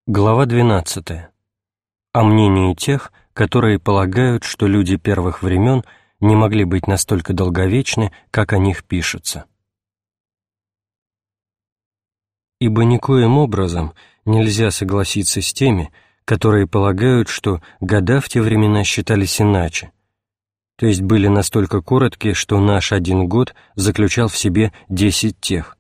Глава 12. О мнении тех, которые полагают, что люди первых времен не могли быть настолько долговечны, как о них пишется. Ибо никоим образом нельзя согласиться с теми, которые полагают, что года в те времена считались иначе, то есть были настолько короткие, что наш один год заключал в себе 10 тех.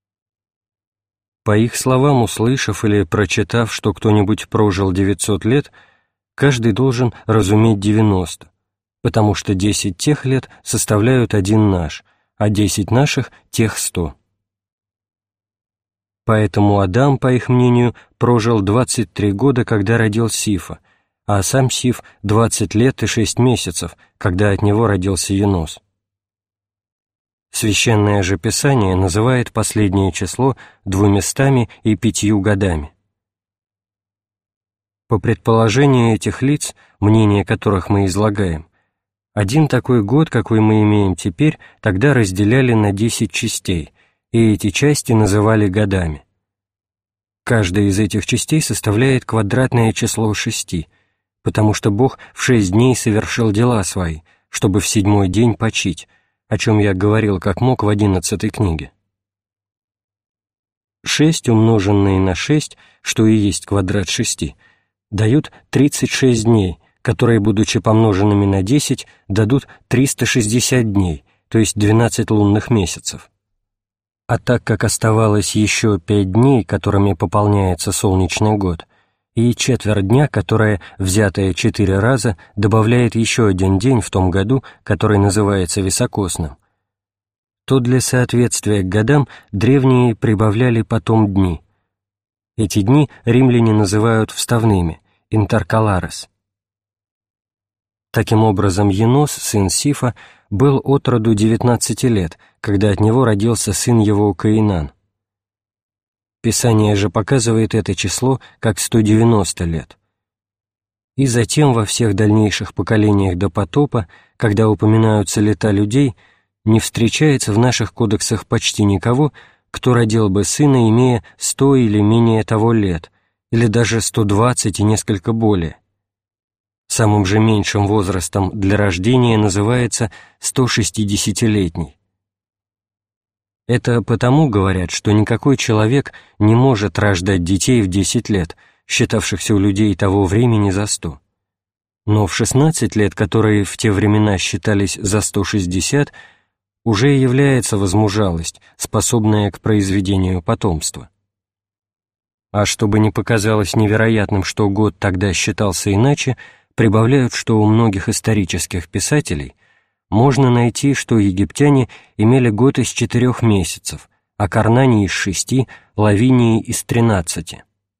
По их словам, услышав или прочитав, что кто-нибудь прожил 900 лет, каждый должен разуметь 90, потому что 10 тех лет составляют один наш, а 10 наших — тех 100. Поэтому Адам, по их мнению, прожил 23 года, когда родил Сифа, а сам Сиф — 20 лет и 6 месяцев, когда от него родился Енос. Священное же Писание называет последнее число 205 годами. По предположению этих лиц, мнения которых мы излагаем, один такой год, какой мы имеем теперь, тогда разделяли на 10 частей, и эти части называли годами. Каждая из этих частей составляет квадратное число 6, потому что Бог в 6 дней совершил дела свои, чтобы в 7-й день почить, о чем я говорил как мог в 11 книге. 6, умноженные на 6, что и есть квадрат 6, дают 36 дней, которые, будучи помноженными на 10, дадут 360 дней, то есть 12 лунных месяцев. А так как оставалось еще 5 дней, которыми пополняется солнечный год, и четверть дня, которая, взятая 4 раза, добавляет еще один день в том году, который называется високосным, то для соответствия к годам древние прибавляли потом дни. Эти дни римляне называют вставными – интеркаларес. Таким образом, Енос, сын Сифа, был от роду 19 лет, когда от него родился сын его Каинан. Писание же показывает это число как 190 лет. И затем во всех дальнейших поколениях до потопа, когда упоминаются лета людей, не встречается в наших кодексах почти никого, кто родил бы сына, имея 100 или менее того лет, или даже 120 и несколько более. Самым же меньшим возрастом для рождения называется 160-летний. Это потому, говорят, что никакой человек не может рождать детей в 10 лет, считавшихся у людей того времени за 100. Но в 16 лет, которые в те времена считались за 160, уже является возмужалость, способная к произведению потомства. А чтобы не показалось невероятным, что год тогда считался иначе, прибавляют, что у многих исторических писателей можно найти, что египтяне имели год из 4 месяцев, а Карнании из 6, Лавинии из 13.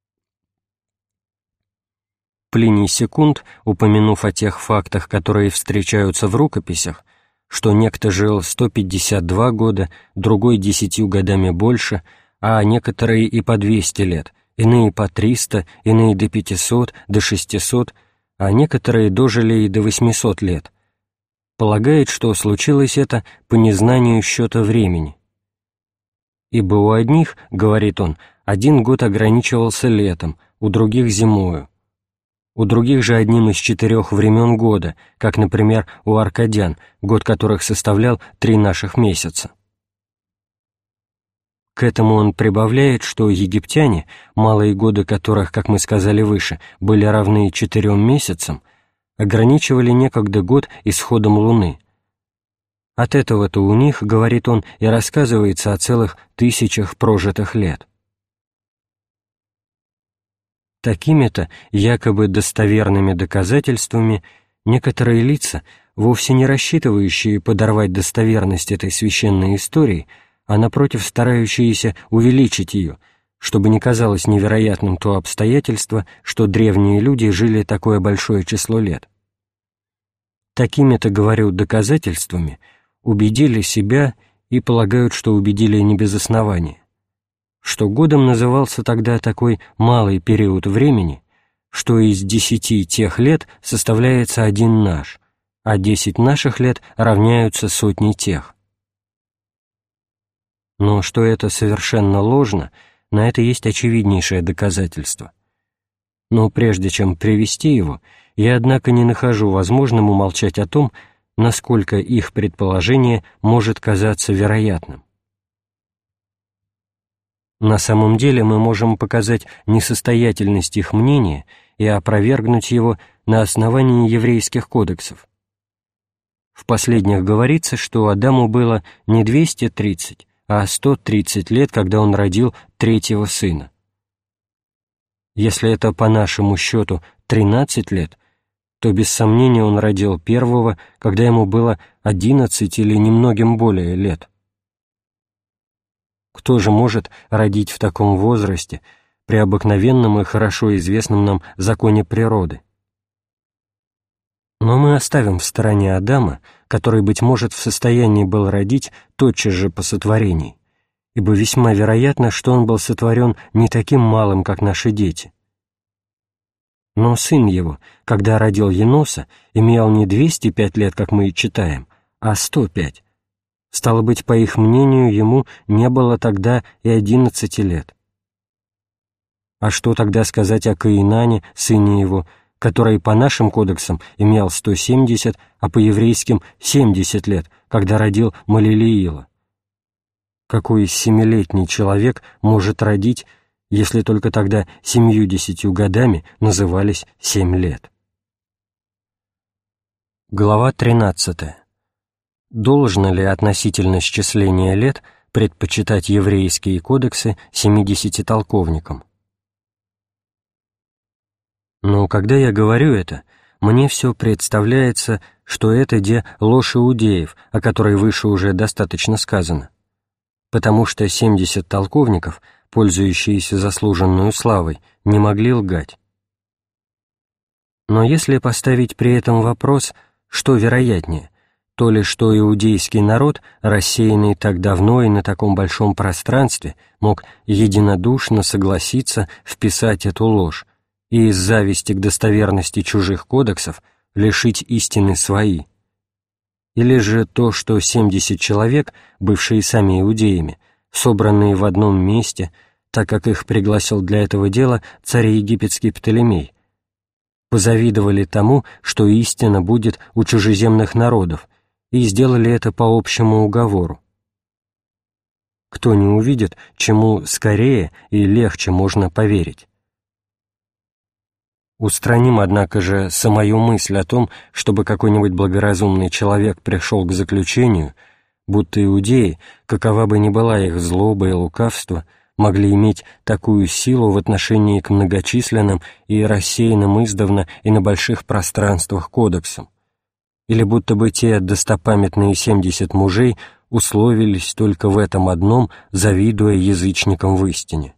Плиний Секунд, упомянув о тех фактах, которые встречаются в рукописях, что некто жил 152 года, другой 10 годами больше, а некоторые и по 200 лет, иные по 300, иные до 500, до 600, а некоторые дожили и до 800 лет, полагает, что случилось это по незнанию счета времени. Ибо у одних, говорит он, один год ограничивался летом, у других — зимою. У других же одним из 4 времен года, как, например, у аркадян, год которых составлял 3 наших месяца. К этому он прибавляет, что египтяне, малые годы которых, как мы сказали выше, были равны 4 месяцам, ограничивали некогда год исходом Луны. От этого-то у них, говорит он, и рассказывается о целых 1000 прожитых лет. Такими-то якобы достоверными доказательствами некоторые лица, вовсе не рассчитывающие подорвать достоверность этой священной истории, а напротив старающиеся увеличить ее, чтобы не казалось невероятным то обстоятельство, что древние люди жили такое большое число лет. Такими-то, говорю, доказательствами убедили себя и полагают, что убедили не без основания, что годом назывался тогда такой малый период времени, что из 10 тех лет составляется один наш, а 10 наших лет равняются 100 тех. Но что это совершенно ложно, на это есть очевиднейшее доказательство. Но прежде чем привести его, я, однако, не нахожу возможным умолчать о том, насколько их предположение может казаться вероятным. На самом деле мы можем показать несостоятельность их мнения и опровергнуть его на основании еврейских кодексов. В последних говорится, что Адаму было не 230, а 130 лет, когда он родил третьего сына. Если это по нашему счету 13 лет, то без сомнения он родил первого, когда ему было 11 или немногим более лет. Кто же может родить в таком возрасте при обыкновенном и хорошо известном нам законе природы? Но мы оставим в стороне Адама, который, быть может, в состоянии был родить тотчас же по сотворении, ибо весьма вероятно, что он был сотворен не таким малым, как наши дети. Но сын его, когда родил Еноса, имел не 205 лет, как мы и читаем, а 105. Стало быть, по их мнению, ему не было тогда и 11 лет. А что тогда сказать о Каинане, сыне его, который по нашим кодексам имел 170, а по еврейским 70 лет, когда родил Малилиила? Какой 7-летний человек может родить, если только тогда 70 годами назывались 7 лет? Глава 13. Должно ли относительно счисления лет предпочитать еврейские кодексы 70 толковникам? Но когда я говорю это, мне все представляется, что это ложь иудеев, о которой выше уже достаточно сказано, потому что 70 толковников, пользующиеся заслуженную славой, не могли лгать. Но если поставить при этом вопрос, что вероятнее, то ли что иудейский народ, рассеянный так давно и на таком большом пространстве, мог единодушно согласиться вписать эту ложь и из зависти к достоверности чужих кодексов лишить истины свои, или же то, что 70 человек, бывшие сами иудеями, собранные в одном месте, так как их пригласил для этого дела царь египетский Птолемей, позавидовали тому, что истина будет у чужеземных народов, и сделали это по общему уговору. Кто не увидит, чему скорее и легче можно поверить? Устраним, однако же, самую мысль о том, чтобы какой-нибудь благоразумный человек пришел к заключению, будто иудеи, какова бы ни была их злоба и лукавство, могли иметь такую силу в отношении к многочисленным и рассеянным издавна и на больших пространствах кодексам, или будто бы те достопамятные 70 мужей условились только в этом одном, завидуя язычникам в истине.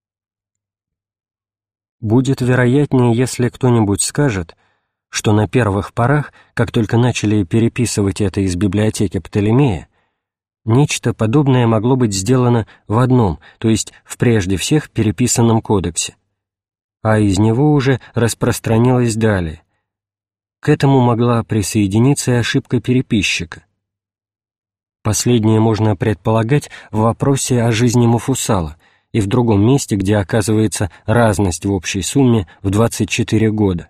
Будет вероятнее, если кто-нибудь скажет, что на первых порах, как только начали переписывать это из библиотеки Птолемея, нечто подобное могло быть сделано в одном, то есть в прежде всех переписанном кодексе, а из него уже распространилось далее. К этому могла присоединиться и ошибка переписчика. Последнее можно предполагать в вопросе о жизни Мафусала и в другом месте, где оказывается разность в общей сумме в 24 года.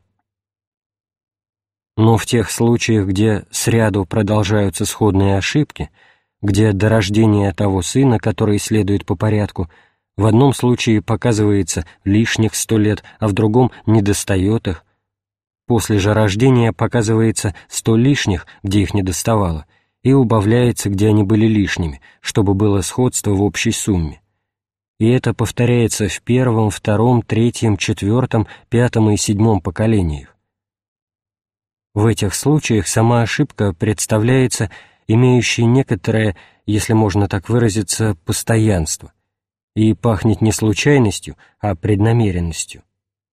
Но в тех случаях, где сряду продолжаются сходные ошибки, где до рождения того сына, который следует по порядку, в одном случае показывается лишних 100 лет, а в другом недостает их, после же рождения показывается 100 лишних, где их недоставало, и убавляется, где они были лишними, чтобы было сходство в общей сумме. И это повторяется в первом, втором, третьем, четвертом, пятом и седьмом поколениях. В этих случаях сама ошибка представляется имеющей некоторое, если можно так выразиться, постоянство, и пахнет не случайностью, а преднамеренностью.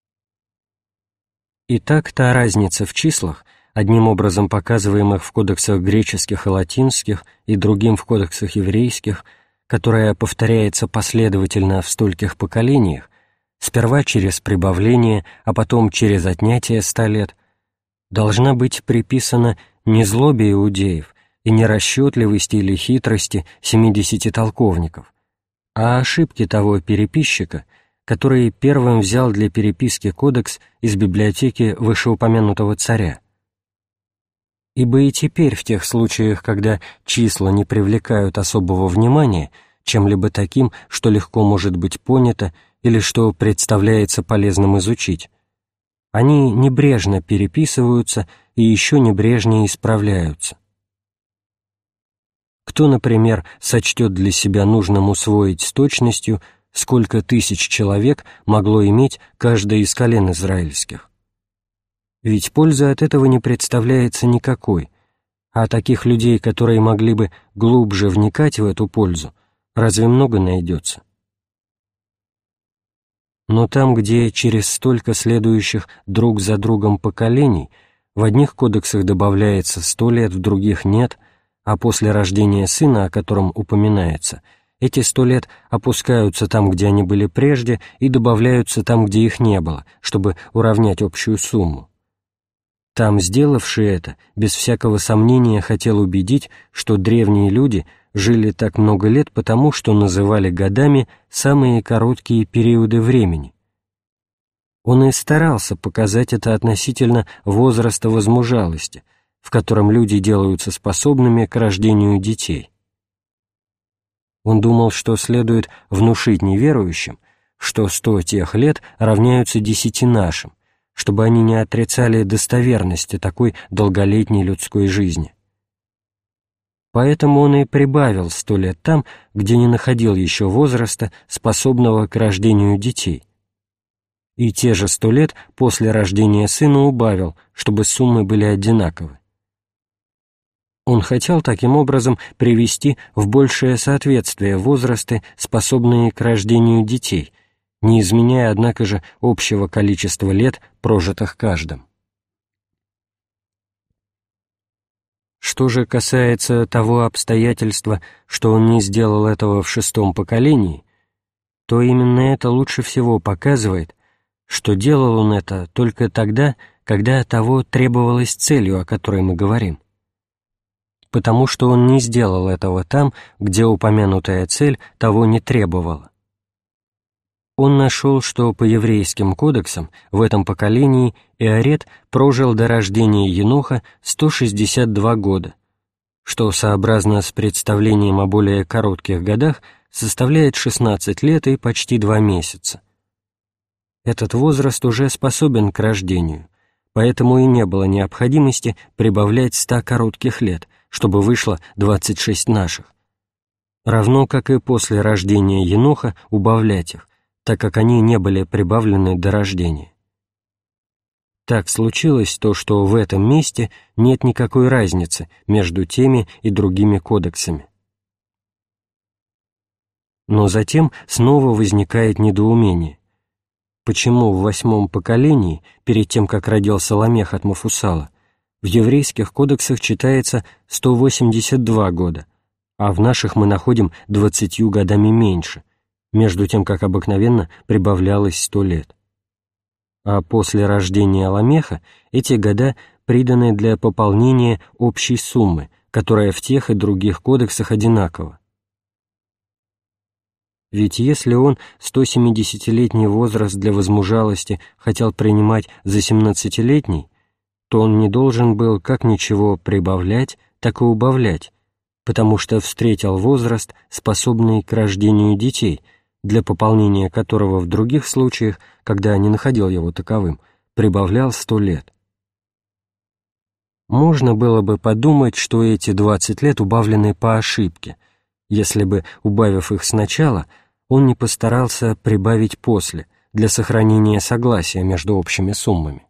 Итак, та разница в числах, одним образом показываемых в кодексах греческих и латинских и другим в кодексах еврейских, которая повторяется последовательно в стольких поколениях, сперва через прибавление, а потом через отнятие 100 лет, должна быть приписана не злобе иудеев и не расчетливости или хитрости 70 толковников, а ошибке того переписчика, который первым взял для переписки кодекс из библиотеки вышеупомянутого царя. Ибо и теперь в тех случаях, когда числа не привлекают особого внимания чем-либо таким, что легко может быть понято или что представляется полезным изучить, они небрежно переписываются и еще небрежнее исправляются. Кто, например, сочтет для себя нужным усвоить с точностью, сколько тысяч человек могло иметь каждое из колен израильских? Ведь пользы от этого не представляется никакой, а таких людей, которые могли бы глубже вникать в эту пользу, разве много найдется? Но там, где через столько следующих друг за другом поколений в одних кодексах добавляется 100 лет, в других нет, а после рождения сына, о котором упоминается, эти 100 лет опускаются там, где они были прежде, и добавляются там, где их не было, чтобы уравнять общую сумму. Там сделавший это, без всякого сомнения, хотел убедить, что древние люди жили так много лет потому, что называли годами самые короткие периоды времени. Он и старался показать это относительно возраста возмужалости, в котором люди делаются способными к рождению детей. Он думал, что следует внушить неверующим, что 100 тех лет равняются 10 нашим, чтобы они не отрицали достоверности такой долголетней людской жизни. Поэтому он и прибавил 100 лет там, где не находил еще возраста, способного к рождению детей. И те же 100 лет после рождения сына убавил, чтобы суммы были одинаковы. Он хотел таким образом привести в большее соответствие возрасты, способные к рождению детей, не изменяя, однако же, общего количества лет, прожитых каждым. Что же касается того обстоятельства, что он не сделал этого в 6-м поколении, то именно это лучше всего показывает, что делал он это только тогда, когда того требовалось целью, о которой мы говорим. Потому что он не сделал этого там, где упомянутая цель того не требовала. Он нашел, что по еврейским кодексам в этом поколении Иарет прожил до рождения Еноха 162 года, что, сообразно с представлением о более коротких годах, составляет 16 лет и почти 2 месяца. Этот возраст уже способен к рождению, поэтому и не было необходимости прибавлять 100 коротких лет, чтобы вышло 26 наших, равно как и после рождения Еноха убавлять их, так как они не были прибавлены до рождения. Так случилось то, что в этом месте нет никакой разницы между теми и другими кодексами. Но затем снова возникает недоумение. Почему в 8-м поколении, перед тем, как родился Ламех от Мафусала, в еврейских кодексах читается 182 года, а в наших мы находим 20 годами меньше, между тем, как обыкновенно прибавлялось 100 лет. А после рождения Ламеха эти года приданы для пополнения общей суммы, которая в тех и других кодексах одинакова. Ведь если он 170-летний возраст для возмужалости хотел принимать за 17-летний, то он не должен был как ничего прибавлять, так и убавлять, потому что встретил возраст, способный к рождению детей, для пополнения которого в других случаях, когда не находил его таковым, прибавлял 100 лет. Можно было бы подумать, что эти 20 лет убавлены по ошибке, если бы, убавив их сначала, он не постарался прибавить после, для сохранения согласия между общими суммами.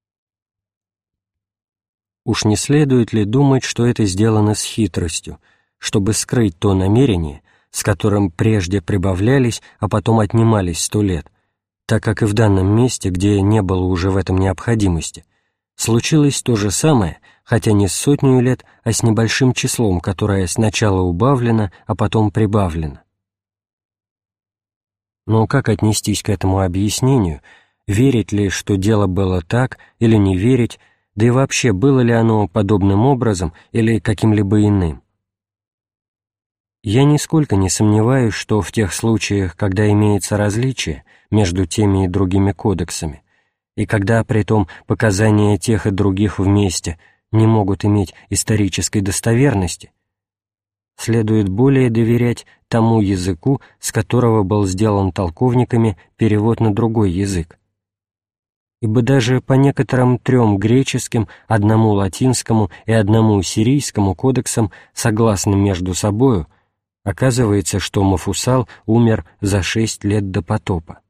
Уж не следует ли думать, что это сделано с хитростью, чтобы скрыть то намерение, с которым прежде прибавлялись, а потом отнимались 100 лет, так как и в данном месте, где не было уже в этом необходимости, случилось то же самое, хотя не с 100 лет, а с небольшим числом, которое сначала убавлено, а потом прибавлено. Но как отнестись к этому объяснению, верить ли, что дело было так, или не верить, да и вообще было ли оно подобным образом или каким-либо иным? Я нисколько не сомневаюсь, что в тех случаях, когда имеется различие между теми и другими кодексами, и когда, притом, показания тех и других вместе не могут иметь исторической достоверности, следует более доверять тому языку, с которого был сделан толковниками перевод на другой язык. Ибо даже по некоторым 3 греческим, 1 латинскому и 1 сирийскому кодексам, согласным между собою, оказывается, что Мафусал умер за 6 лет до потопа.